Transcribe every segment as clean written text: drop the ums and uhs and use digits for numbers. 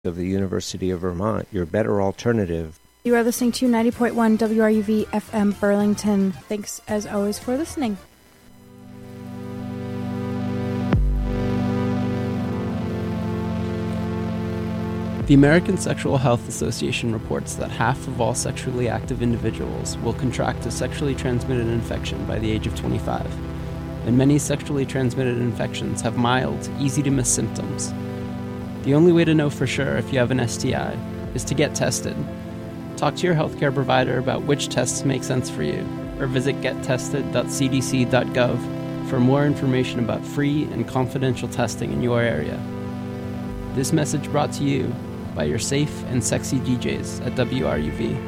of the University of Vermont, your better alternative. You are listening to 90.1 WRUV FM Burlington. Thanks, as always, for listening. The American Sexual Health Association reports that half of all sexually active individuals will contract a sexually transmitted infection by the age of 25, and many sexually transmitted infections have mild, easy-to-miss symptoms. The only way to know for sure if you have an STI is to get tested. Talk to your healthcare provider about which tests make sense for you, or visit gettested.cdc.gov for more information about free and confidential testing in your area. This message brought to you by your safe and sexy DJs at WRUV.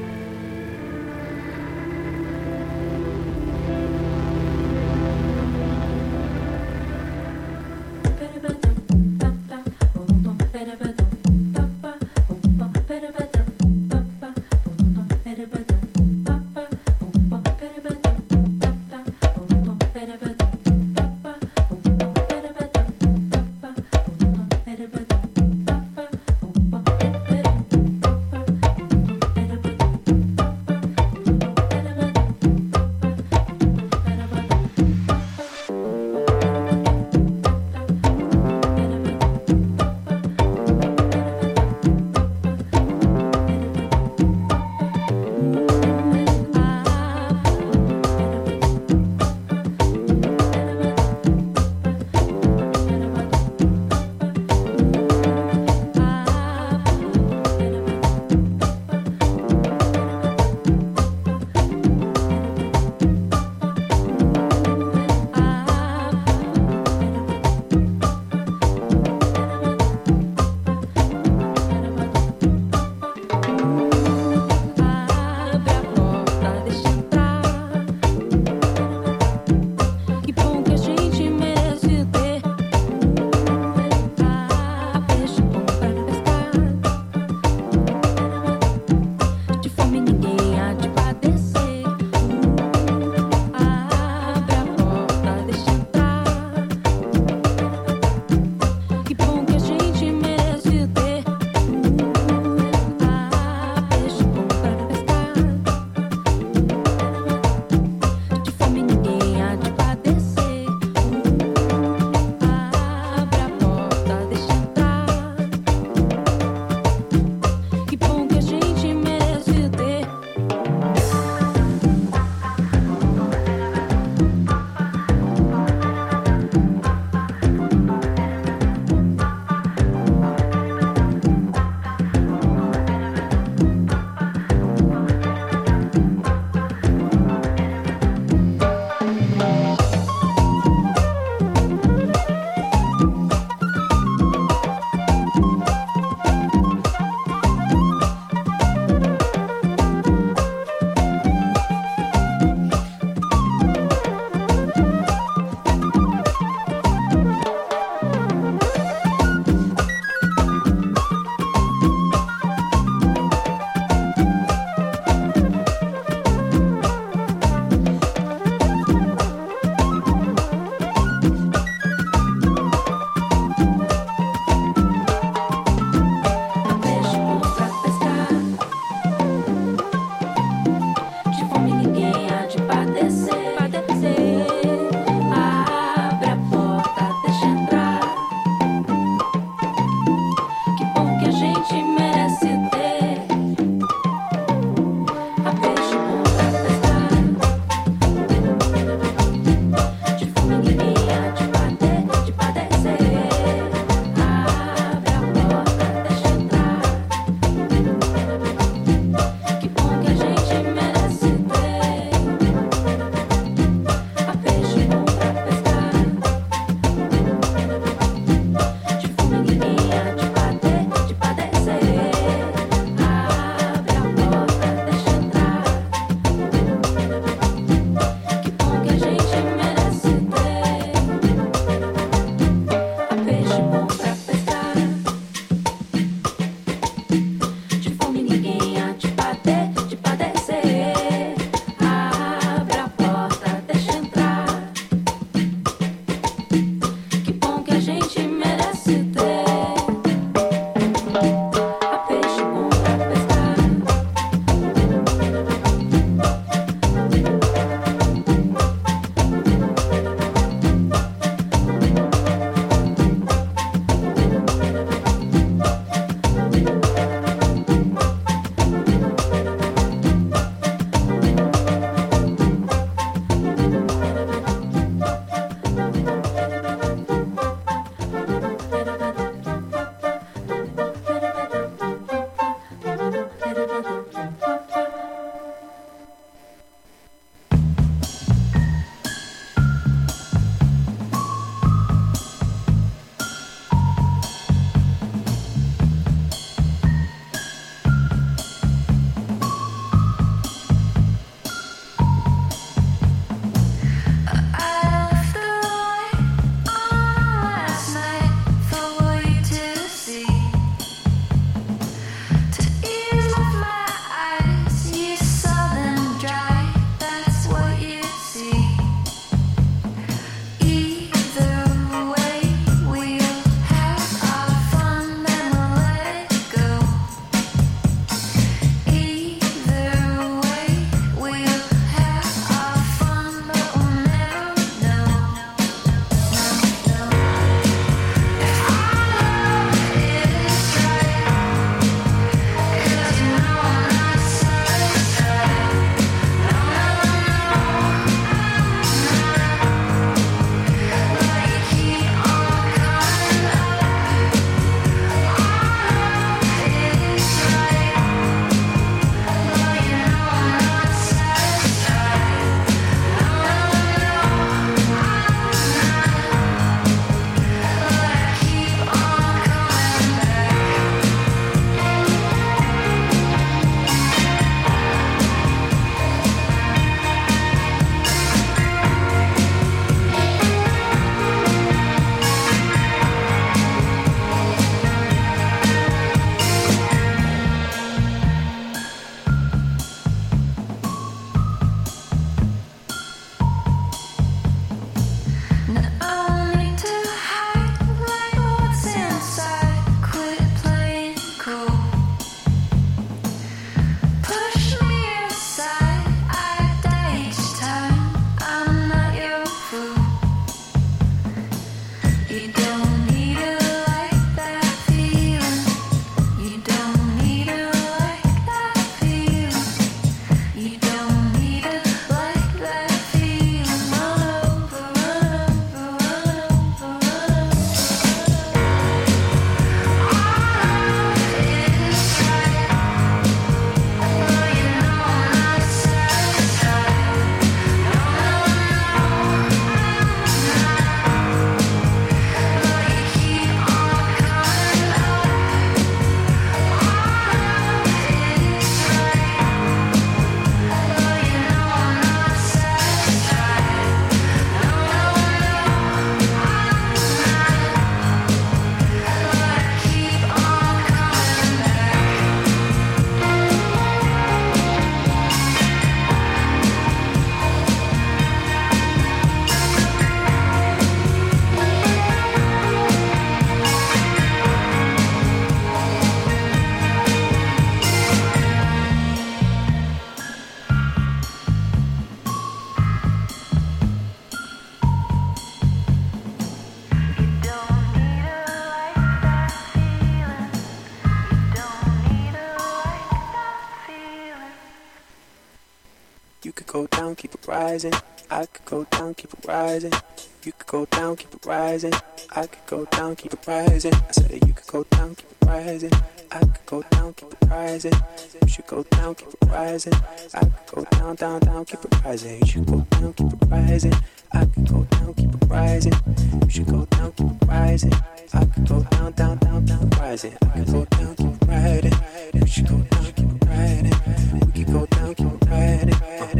could go down, keep it rising. I could go down, keep it rising. You could go down, keep it rising. I could go down, keep it rising. I said that you could go down, keep it rising. I could go down, keep it rising. You should go down, keep it rising. I could go down, down, down, keep it rising. You should go down, keep it rising. I could go down, keep it rising. You should go down, keep it rising. I could go down, down, down, down, rising. I could go down, keep it riding. You should go down, keep it riding. We could go down, keep it riding.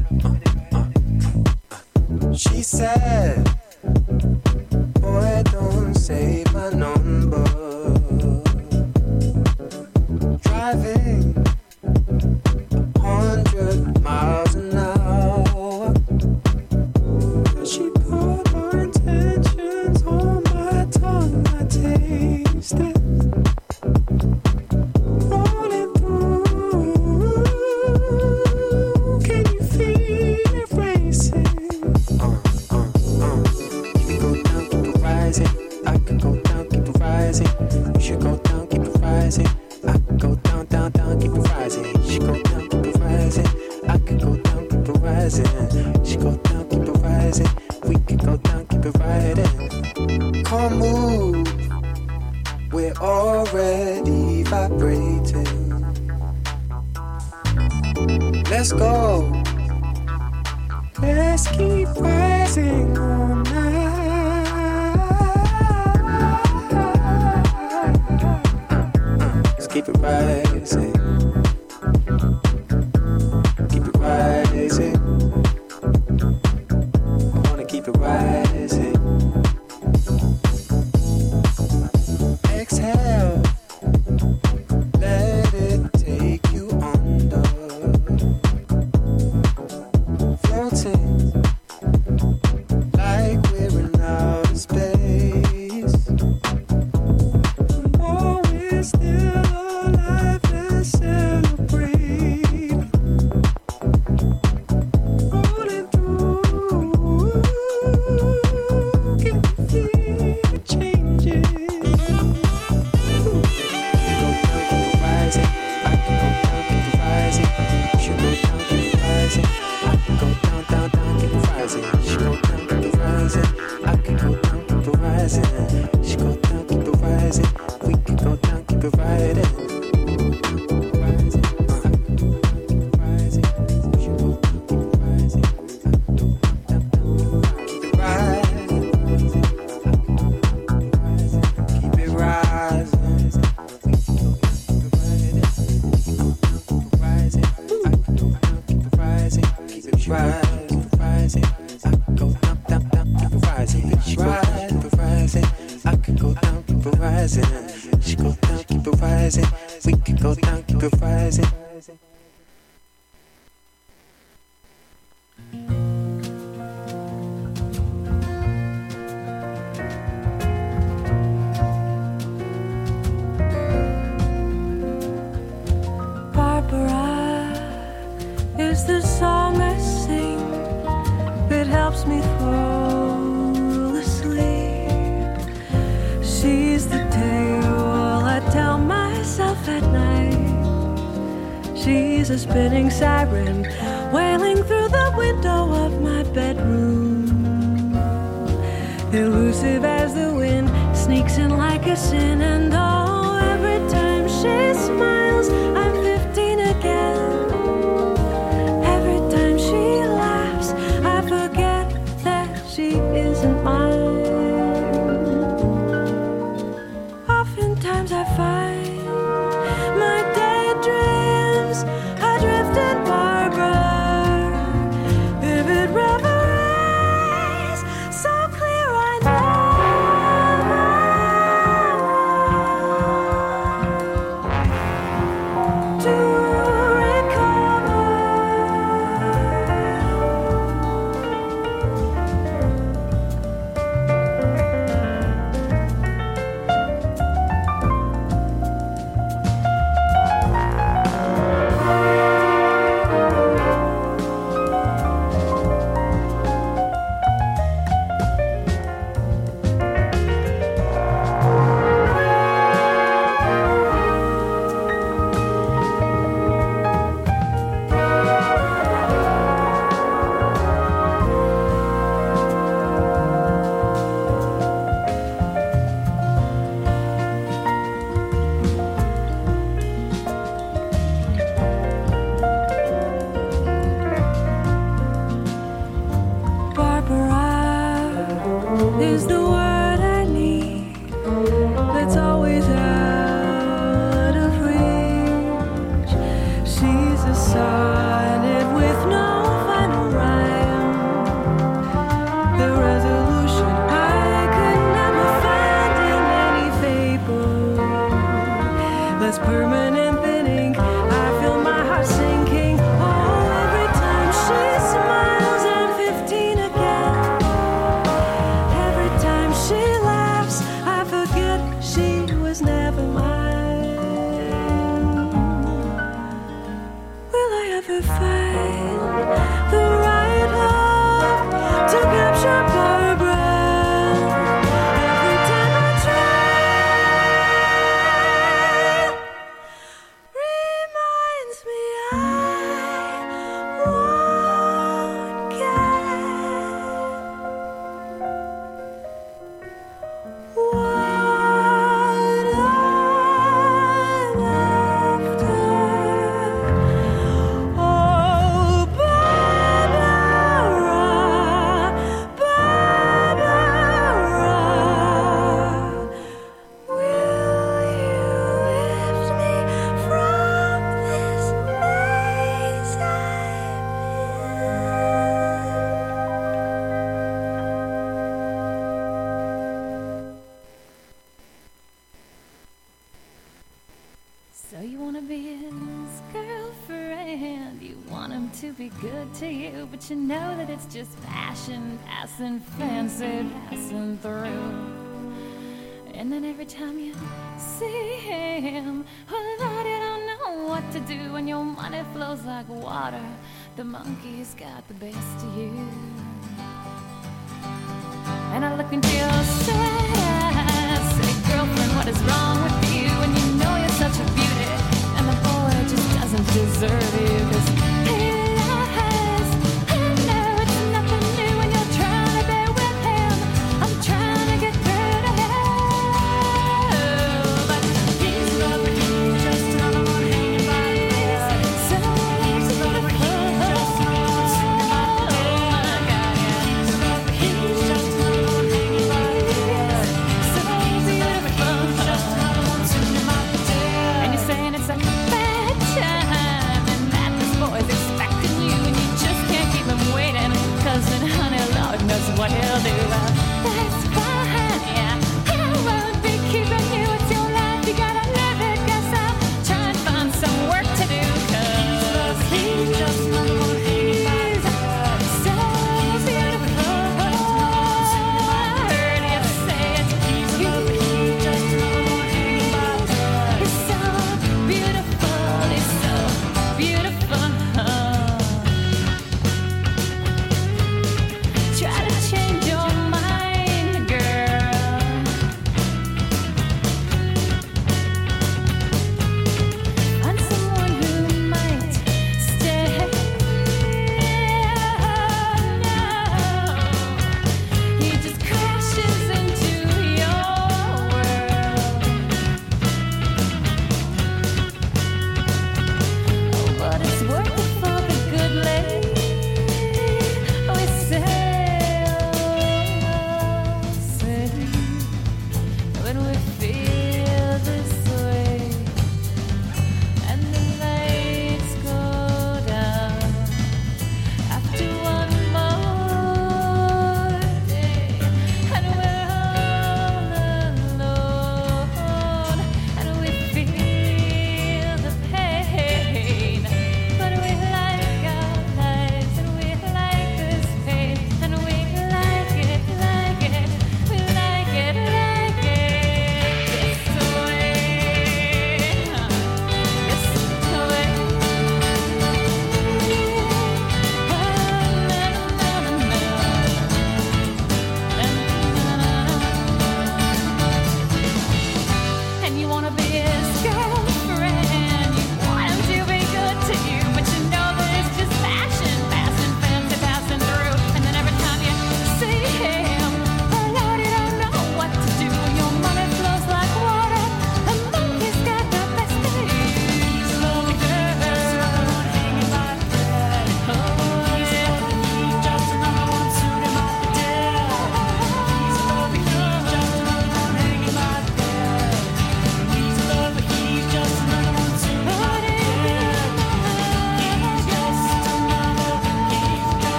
She said, boy, don't save my number. Driving 100 miles an hour. She put her intentions on my tongue. I taste it rolling through. Can you feel it racing? You can go down, keep it rising. I can go down, keep it rising. You should go down, keep it rising. I can go down, down, down, keep it rising. You should go down, keep it rising. I can go down, keep it rising. You should go down, keep it rising. We can go down, keep it riding. Come move, we're already vibrating. Let's go. Let's keep rising all night. Let's keep it rising. Keep it rising. I wanna keep it rising. Exhale. Let it take you under. Floating like we're in outer space. Oh, we're still alive, let's celebrate. Rolling through, can you feel the changes? Go down, keep it rising. I can go down, keep it rising. You should go down, keep it rising. I can go down, down, down, keep it rising. You should go down, keep it rising. I can go down, keep it rising. You should go down, keep it rising. We can go down, keep it riding. Rising, rising. You should go down, keep it rising. I can go down, down, down, keep it rising. Keep it rising. We can go down, keep it rising. Keep it rising. I can go down, down, down, keep it rising. Keep it rising. I can go down, keep it rising. She go down, keep it rising. We can go down, keep it rising. Barbara is the song I sing that helps me fall asleep. She's the tale I tell myself at night. She's a spinning siren wailing through the window of my bedroom. Elusive as the wind sneaks in like a sin, and oh, every time she smiles, I'm 15 again. Every time she laughs, I forget that she isn't mine. Oftentimes I find my daydreams adrift in Barbara. Vivid reveries, so clear I know. strengthening. I feel my heart sinking. Oh, every time she smiles, I'm 15 again. Every time she laughs, I forget she was never mine. Will I ever find the right love to capture Barbara? Every time I try, reminds me I won't get what I'm after. Oh, Barbara, Barbara, will you lift me from this maze I'm So you wanna be his girlfriend, you want him to be good to you, but you know that it's just passion, passing fancy, passing through. And then every time you see him, oh Lord, you don't know what to do, and your money flows like water. The monkey's got the best of you. And I look into your eyes, say, girlfriend, what is wrong with you?